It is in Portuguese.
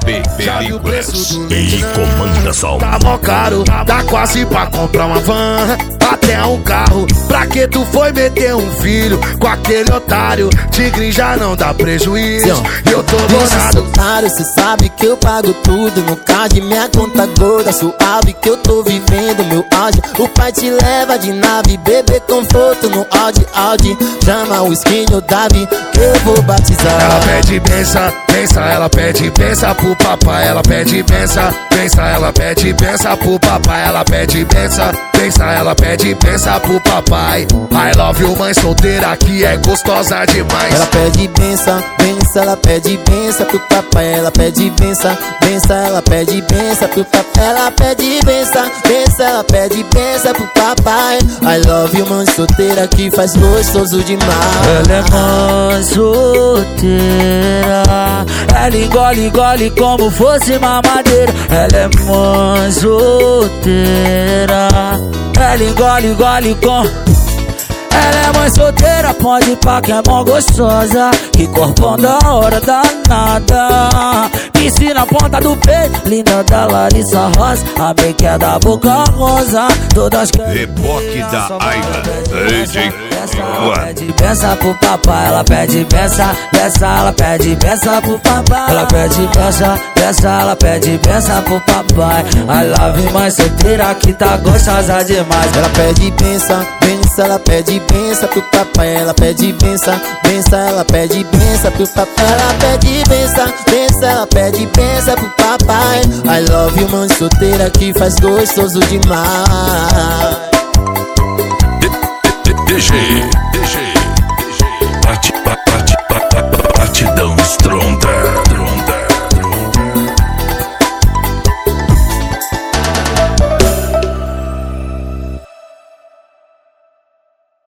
JB Películas E comanda som. Tá mó caro, dá quase pra comprar uma van, até um carro. Pra que tu foi meter um filho com aquele otário? Tigre já não dá prejuízo, e eu tô bolado. Cê sabe que eu pago tudo no card, minha conta gorda suave, que eu tô vivendo meu auge. O pai te leva de nave, bebê conforto no Audi. Chama o skin o Davi, que eu vou batizar. Ela pede benção, benção, ela pede benção pro papai. Ela pede benção, benção, ela pede benção pro papai. Ela pede benção, benção, ela pede benção pro papai. I love you, mãe solteira, que é gostosa demais. Ela pede benção, benção, ela pede benção pro papai. Ela pede benção, benção, ela pede benção pro papai. Ela pede benção, benção, ela pede benção pro papai. I love you, mãe solteira, que faz gostoso demais. Ela é mãe solteira, ela engole como fosse mamadeira. Ela é mãe solteira, ela engole com... Ela é mãe solteira, pode ir pra que é mó gostosa, que corpão da hora danada. Piscina na ponta do peito, linda da Larissa Rosa, a make é da Boca Rosa. Todas querem Reboque da Ayla DJ ela pede benção pro papai, ela pede benção, ela pede benção pro papai. Ela pede benção, ela pede benção pro papai. I love you, mãe solteira, que tá gostosa demais. Ela pede benção, benção, ela pede benção pro papai. Ela pede benção, benção, ela pede benção pro papai. Ela pede benção, benção, ela pede benção pro papai. I love you, mãe solteira, que faz gostoso demais. DJ